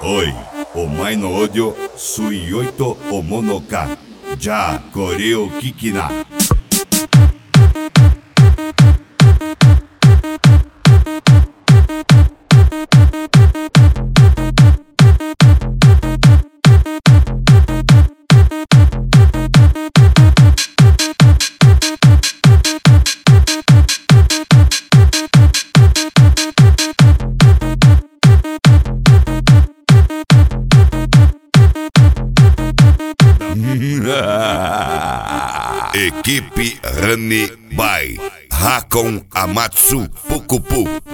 Oi, omae no odio suioito omono ka. Ja, kore o kiki na. Equipe Rani by Hakon Amatsu Pukupu.